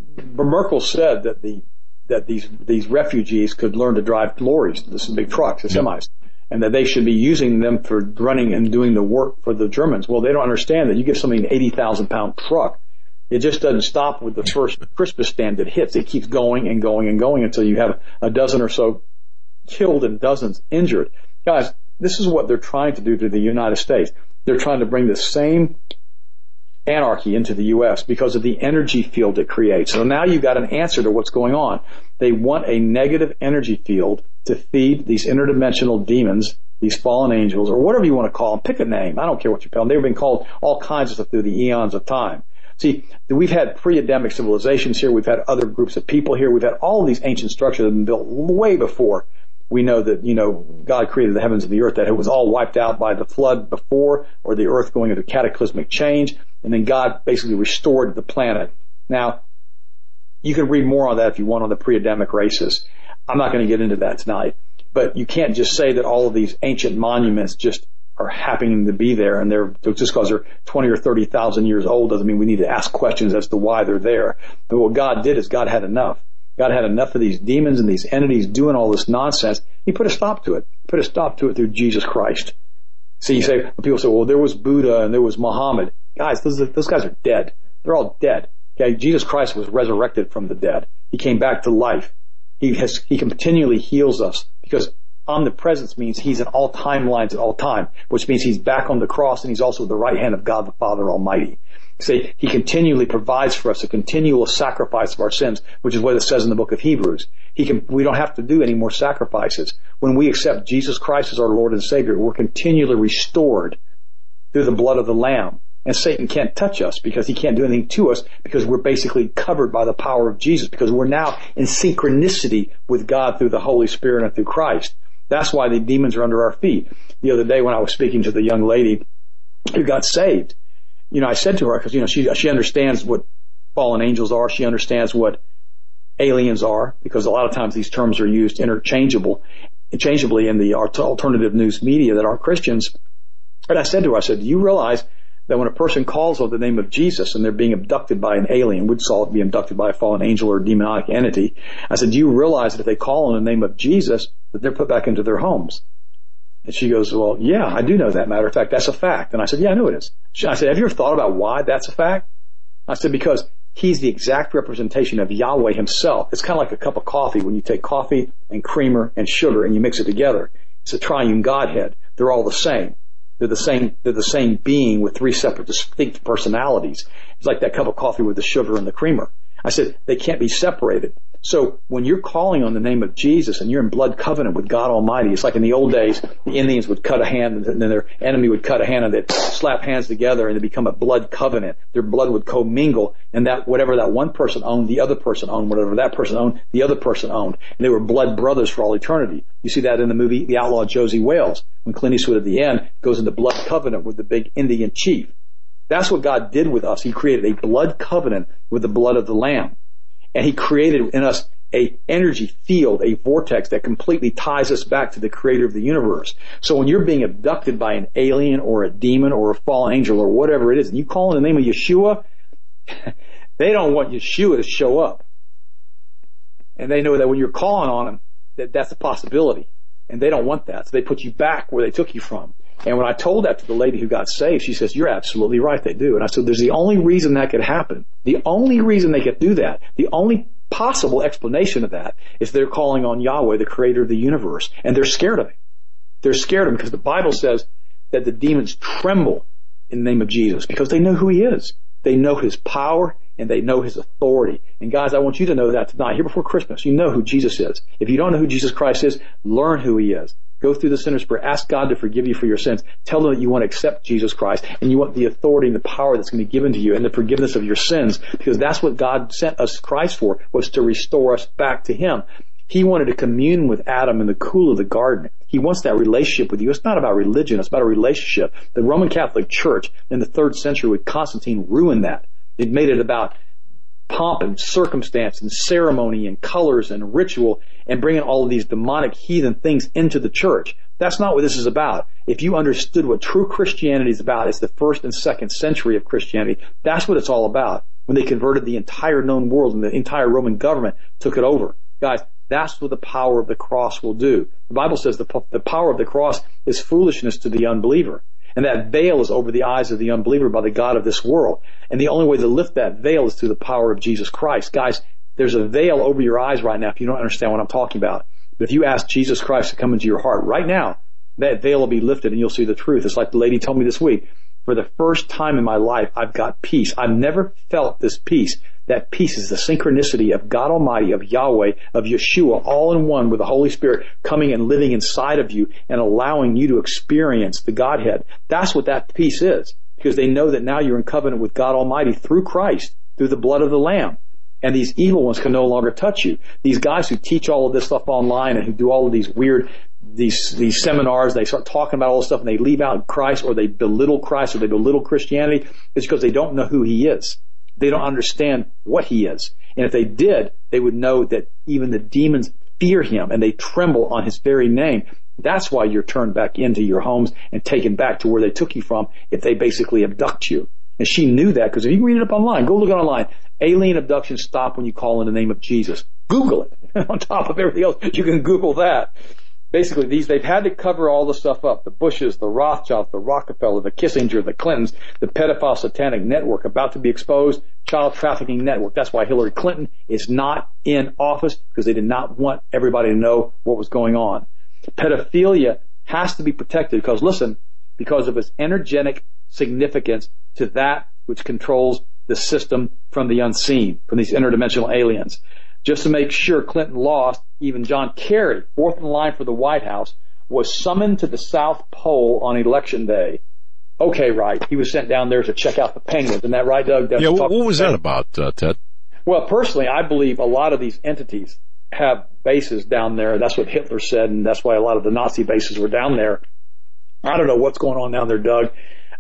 Merkel said that the that these these refugees could learn to drive lorries, this big trucks, the semis, yep. and that they should be using them for running and doing the work for the Germans. Well, they don't understand that you give somebody an eighty thousand pound truck. It just doesn't stop with the first Christmas stand that hits. It keeps going and going and going until you have a dozen or so killed and dozens injured. Guys, this is what they're trying to do to the United States. They're trying to bring the same anarchy into the U S because of the energy field it creates. So now you've got an answer to what's going on. They want a negative energy field to feed these interdimensional demons, these fallen angels, or whatever you want to call them. Pick a name. I don't care what you call them. They've been called all kinds of stuff through the eons of time. See, we've had pre-Adamic civilizations here. We've had other groups of people here. We've had all of these ancient structures that have been built way before we know that, you know, God created the heavens and the earth, that it was all wiped out by the flood before, or the earth going into cataclysmic change, and then God basically restored the planet. Now, you can read more on that if you want on the pre-Adamic races. I'm not going to get into that tonight. But you can't just say that all of these ancient monuments just are happening to be there, and they're just because they're twenty or thirty thousand years old doesn't mean we need to ask questions as to why they're there. But what God did is God had enough. God had enough of these demons and these entities doing all this nonsense. He put a stop to it. Put a stop to it through Jesus Christ. See, you say, people say, well, there was Buddha and there was Muhammad. Guys, those, those guys are dead. They're all dead. Okay, Jesus Christ was resurrected from the dead. He came back to life. He has, he continually heals us because omnipresence means he's in all timelines at all time, which means he's back on the cross and he's also at the right hand of God the Father Almighty. See, he continually provides for us a continual sacrifice of our sins, which is what it says in the book of Hebrews. He can, we don't have to do any more sacrifices. When we accept Jesus Christ as our Lord and Savior, we're continually restored through the blood of the Lamb. And Satan can't touch us because he can't do anything to us because we're basically covered by the power of Jesus, because we're now in synchronicity with God through the Holy Spirit and through Christ. That's why the demons are under our feet. The other day when I was speaking to the young lady who got saved, you know, I said to her, because, you know, she, she understands what fallen angels are. She understands what aliens are, because a lot of times these terms are used interchangeable, interchangeably in the alternative news media that are Christians. And I said to her, I said, do you realize that when a person calls on the name of Jesus and they're being abducted by an alien, we'd saw it be abducted by a fallen angel or a demonic entity, I said, do you realize that if they call on the name of Jesus, that they're put back into their homes? And she goes, well, yeah, I do know that. Matter of fact, that's a fact. And I said, yeah, I know it is. I said, have you ever thought about why that's a fact? I said, because he's the exact representation of Yahweh himself. It's kind of like a cup of coffee when you take coffee and creamer and sugar and you mix it together. It's a triune Godhead. They're all the same. They're the same, they're the same being with three separate distinct personalities. It's like that cup of coffee with the sugar and the creamer. I said, they can't be separated. So when you're calling on the name of Jesus and you're in blood covenant with God Almighty, it's like in the old days, the Indians would cut a hand and then their enemy would cut a hand and they'd slap hands together and they become a blood covenant. Their blood would commingle, and that whatever that one person owned, the other person owned. Whatever that person owned, the other person owned. And they were blood brothers for all eternity. You see that in the movie The Outlaw Josie Wales, when Clint Eastwood at the end goes into blood covenant with the big Indian chief. That's what God did with us. He created a blood covenant with the blood of the Lamb. And he created in us a energy field, a vortex that completely ties us back to the creator of the universe. So when you're being abducted by an alien or a demon or a fallen angel or whatever it is, and you call in the name of Yeshua, they don't want Yeshua to show up. And they know that when you're calling on him, that that's a possibility. And they don't want that. So they put you back where they took you from. And when I told that to the lady who got saved, she says, you're absolutely right, they do. And I said, there's the only reason that could happen. The only reason they could do that, the only possible explanation of that is they're calling on Yahweh, the creator of the universe. And they're scared of him. They're scared of him because the Bible says that the demons tremble in the name of Jesus because they know who he is. They know his power and they know his authority. And guys, I want you to know that tonight, here before Christmas. You know who Jesus is. If you don't know who Jesus Christ is, learn who he is. Go through the sinner's prayer. Ask God to forgive you for your sins. Tell him that you want to accept Jesus Christ and you want the authority and the power that's going to be given to you and the forgiveness of your sins, because that's what God sent us Christ for, was to restore us back to him. He wanted to commune with Adam in the cool of the garden. He wants that relationship with you. It's not about religion. It's about a relationship. The Roman Catholic Church in the third century with Constantine ruined that. It made it about pomp and circumstance and ceremony and colors and ritual and bringing all of these demonic heathen things into the church. That's not what this is about. If you understood what true Christianity is about, it's the first and second century of Christianity. That's what it's all about. When they converted the entire known world and the entire Roman government took it over. Guys, that's what the power of the cross will do. The Bible says the, the power of the cross is foolishness to the unbeliever. And that veil is over the eyes of the unbeliever by the God of this world. And the only way to lift that veil is through the power of Jesus Christ. Guys, there's a veil over your eyes right now if you don't understand what I'm talking about. But if you ask Jesus Christ to come into your heart right now, that veil will be lifted and you'll see the truth. It's like the lady told me this week. For the first time in my life, I've got peace. I've never felt this peace. That peace is the synchronicity of God Almighty, of Yahweh, of Yeshua, all in one with the Holy Spirit coming and living inside of you and allowing you to experience the Godhead. That's what that peace is, because they know that now you're in covenant with God Almighty through Christ, through the blood of the Lamb. And these evil ones can no longer touch you. These guys who teach all of this stuff online and who do all of these weird, these, these seminars, they start talking about all this stuff and they leave out Christ, or they belittle Christ, or they belittle Christianity. It's because they don't know who He is. They don't understand what He is. And if they did, they would know that even the demons fear Him and they tremble on His very name. That's why you're turned back into your homes and taken back to where they took you from if they basically abduct you. And she knew that, because if you can read it up online, go look it online. Alien abductions stop when you call in the name of Jesus. Google it. On top of everything else, you can Google that. Basically, these, they've had to cover all the stuff up. The Bushes, the Rothschilds, the Rockefeller, the Kissinger, the Clintons, the pedophile satanic network about to be exposed, child trafficking network. That's why Hillary Clinton is not in office, because they did not want everybody to know what was going on. Pedophilia has to be protected because, listen, because of its energetic significance to that which controls the system from the unseen, from these interdimensional aliens. Just to make sure Clinton lost, even John Kerry, fourth in line for the White House, was summoned to the South Pole on election day. Okay, right. He was sent down there to check out the penguins. Isn't that right, Doug? That's yeah, what, what was that about, uh, Ted? Well, personally, I believe a lot of these entities have bases down there. That's what Hitler said, and that's why a lot of the Nazi bases were down there. I don't know what's going on down there, Doug.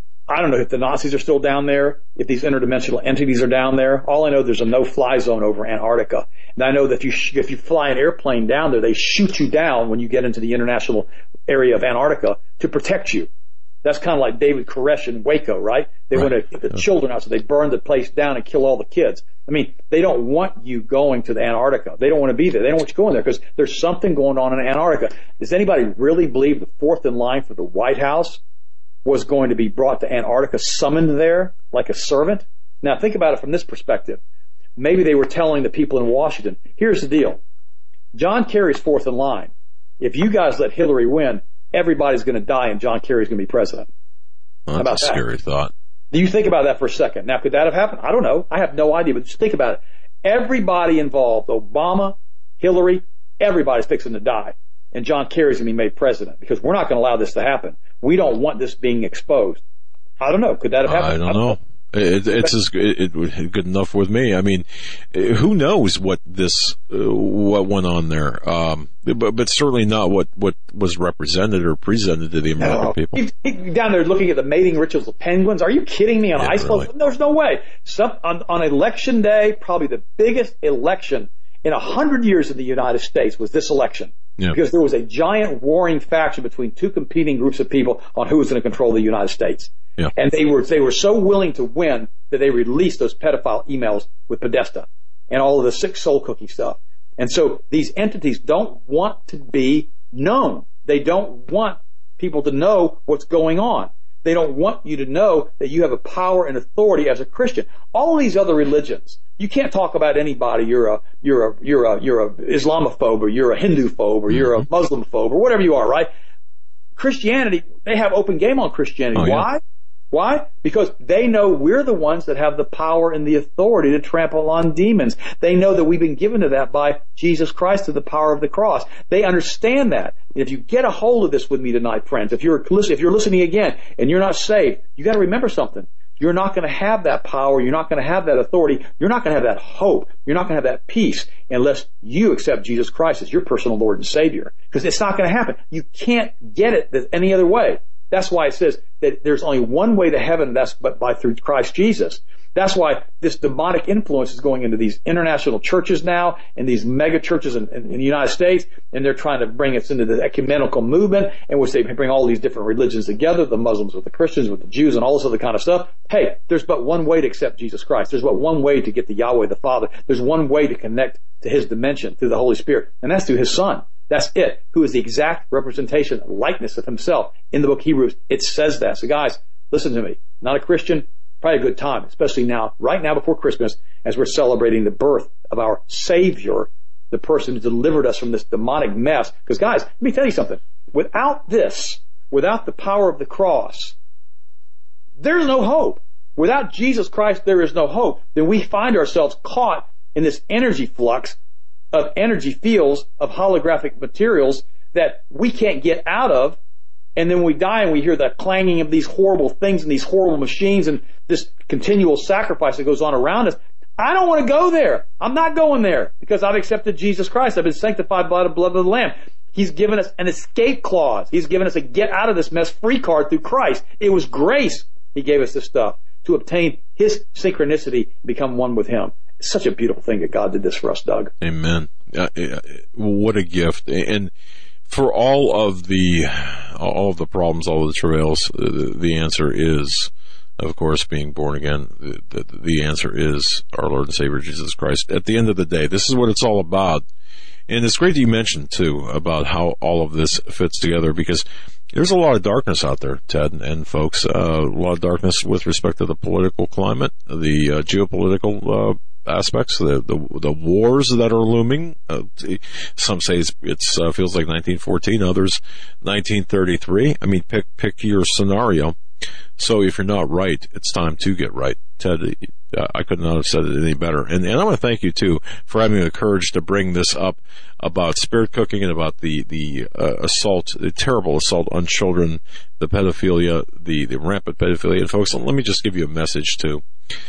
I don't know if the Nazis are still down there, if these interdimensional entities are down there. All I know, there's a no-fly zone over Antarctica. And I know that if you, sh- if you fly an airplane down there, they shoot you down when you get into the international area of Antarctica to protect you. That's kind of like David Koresh in Waco, right? They right. want to get the children out, so they burn the place down and kill all the kids. I mean, they don't want you going to the Antarctica. They don't want to be there. They don't want you going there because there's something going on in Antarctica. Does anybody really believe the fourth in line for the White House was going to be brought to Antarctica, summoned there like a servant? Now think about it from this perspective. Maybe they were telling the people in Washington, here's the deal. John Kerry's fourth in line. If you guys let Hillary win, everybody's going to die and John Kerry's going to be president. Well, that's How about a scary that? thought. Do you think about that for a second? Now, could that have happened? I don't know. I have no idea, but just think about it. Everybody involved, Obama, Hillary, everybody's fixing to die. And John Kerry's going to be made president because we're not going to allow this to happen. We don't want this being exposed. I don't know. Could that have happened? I don't, I don't know. know. It, it's as it, it, good enough with me. I mean, who knows what this, uh, what went on there? Um, but, but certainly not what, what was represented or presented to the American no. people. He, he, down there looking at the mating rituals of penguins. Are you kidding me? On yeah, ice really. There's no way. Some, on, on election day, probably the biggest election in a hundred years in the United States was this election. Yeah. Because there was a giant warring faction between two competing groups of people on who was going to control the United States. Yeah. And they were they were so willing to win that they released those pedophile emails with Podesta and all of the sick soul cookie stuff. And so these entities don't want to be known. They don't want people to know what's going on. They don't want you to know that you have a power and authority as a Christian. All of these other religions, you can't talk about anybody. You're a you're a you're a you're a Islamophobe, or you're a Hindu phobe, or you're a Muslim phobe, or whatever you are, right? Christianity, they have open game on Christianity. Oh, yeah. Why? Why? Because they know we're the ones that have the power and the authority to trample on demons. They know that we've been given to that by Jesus Christ through the power of the cross. They understand that. If you get a hold of this with me tonight, friends, if you're if you're listening again and you're not saved, you got to remember something. You're not going to have that power. You're not going to have that authority. You're not going to have that hope. You're not going to have that peace unless you accept Jesus Christ as your personal Lord and Savior. Because it's not going to happen. You can't get it any other way. That's why it says that there's only one way to heaven, and that's but by through Christ Jesus. That's why this demonic influence is going into these international churches now and these mega churches in, in, in the United States, and they're trying to bring us into the ecumenical movement in which they bring all these different religions together, the Muslims with the Christians, with the Jews, and all this other kind of stuff. Hey, there's but one way to accept Jesus Christ. There's but one way to get to Yahweh the Father. There's one way to connect to His dimension through the Holy Spirit, and that's through His Son. That's it, who is the exact representation, likeness of Himself in the book Hebrews. It says that. So guys, listen to me. Not a Christian, probably a good time, especially now, right now before Christmas, as we're celebrating the birth of our Savior, the person who delivered us from this demonic mess. Because guys, let me tell you something. Without this, without the power of the cross, there's no hope. Without Jesus Christ, there is no hope. Then we find ourselves caught in this energy flux of energy fields of holographic materials that we can't get out of. And then we die and we hear the clanging of these horrible things and these horrible machines and this continual sacrifice that goes on around us. I don't want to go there. I'm not going there because I've accepted Jesus Christ. I've been sanctified by the blood of the Lamb. He's given us an escape clause. He's given us a get out of this mess free card through Christ. It was grace. He gave us this stuff to obtain His synchronicity and become one with Him. It's such a beautiful thing that God did this for us, Doug. Amen. Uh, what a gift. And for all of the, all of the problems, all of the travails, the, the answer is, of course, being born again. The, the, the answer is our Lord and Savior Jesus Christ. At the end of the day, this is what it's all about. And it's great that you mentioned, too, about how all of this fits together, because there's a lot of darkness out there, Ted and folks, uh, a lot of darkness with respect to the political climate, the uh, geopolitical uh, aspects, the, the the wars that are looming. Uh, some say it's, it's uh, feels like nineteen fourteen, others nineteen thirty-three. I mean, pick pick your scenario. So if you're not right, it's time to get right. Ted, uh, I could not have said it any better. And, and I want to thank you, too, for having the courage to bring this up about spirit cooking and about the, the uh, assault, the terrible assault on children, the pedophilia, the, the rampant pedophilia. And, folks, let me just give you a message, too.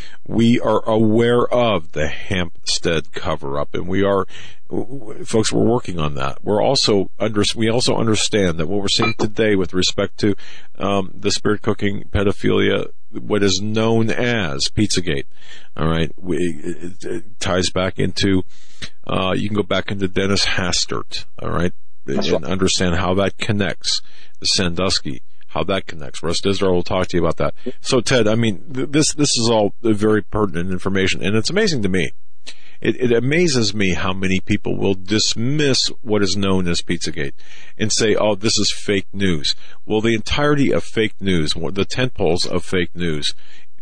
We are aware of the Hampstead cover-up, and we are, folks, we're working on that. We're also under, we also understand that what we're seeing today with respect to um, the spirit cooking, pedophilia, what is known as Pizzagate, all right, we, it, it ties back into, uh, you can go back into Dennis Hastert, all right, and, and understand how that connects, the Sandusky, how that connects. Russ Dizdar will talk to you about that. So, Ted, I mean, th- this this is all very pertinent information, and it's amazing to me. It, it amazes me how many people will dismiss what is known as Pizzagate and say, oh, this is fake news. Well, the entirety of fake news, the tentpoles of fake news,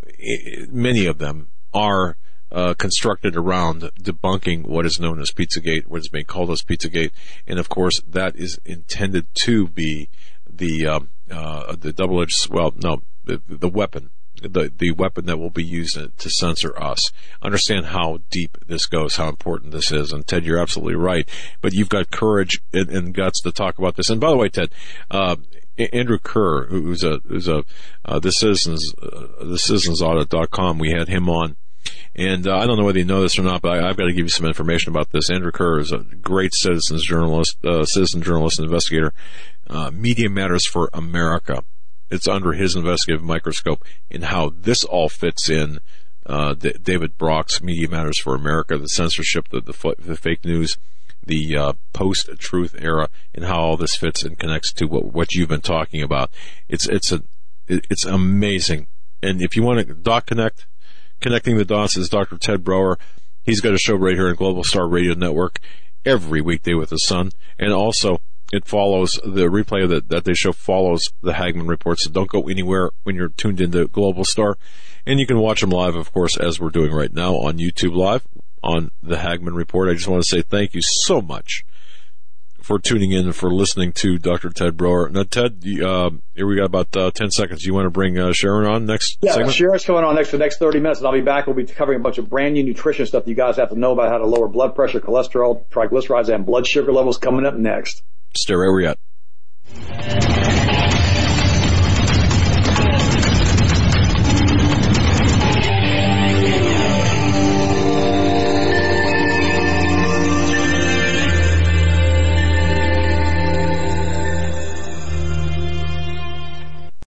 many of them are uh, constructed around debunking what is known as Pizzagate, what is being called as Pizzagate, and, of course, that is intended to be the uh, uh, the double-edged, well, no, the, the weapon, the the weapon that will be used to censor us. Understand how deep this goes, how important this is. And Ted, you're absolutely right. But you've got courage and, and guts to talk about this. And by the way, Ted, uh, Andrew Kerr, who's a who's a uh, the citizens uh, the citizens audit dot com, we had him on. And uh, I don't know whether you know this or not, but I, I've got to give you some information about this. Andrew Kerr is a great citizens journalist, uh, citizen journalist and investigator. Uh, Media Matters for America. It's under his investigative microscope in how this all fits in. Uh, D- David Brock's Media Matters for America, the censorship, the, the, f- the fake news, the uh, post-truth era, and how all this fits and connects to what, what you've been talking about. It's it's a it's amazing. And if you want to dot connect, connecting the dots is Doctor Ted Broer. He's got a show right here on Global Star Radio Network every weekday with his son, and also it follows the replay of the, that they show follows the Hagmann Report. So don't go anywhere when you're tuned into Global Star. And you can watch them live, of course, as we're doing right now on YouTube Live on the Hagmann Report. I just want to say thank you so much for tuning in and for listening to Doctor Ted Broer. Now, Ted, uh, here we got about uh, ten seconds. You want to bring uh, Sharon on next yeah, segment? Yeah, Sharon's coming on next for the next thirty minutes, and I'll be back. We'll be covering a bunch of brand new nutrition stuff you guys have to know about how to lower blood pressure, cholesterol, triglycerides, and blood sugar levels coming up next. Stay right where you're at.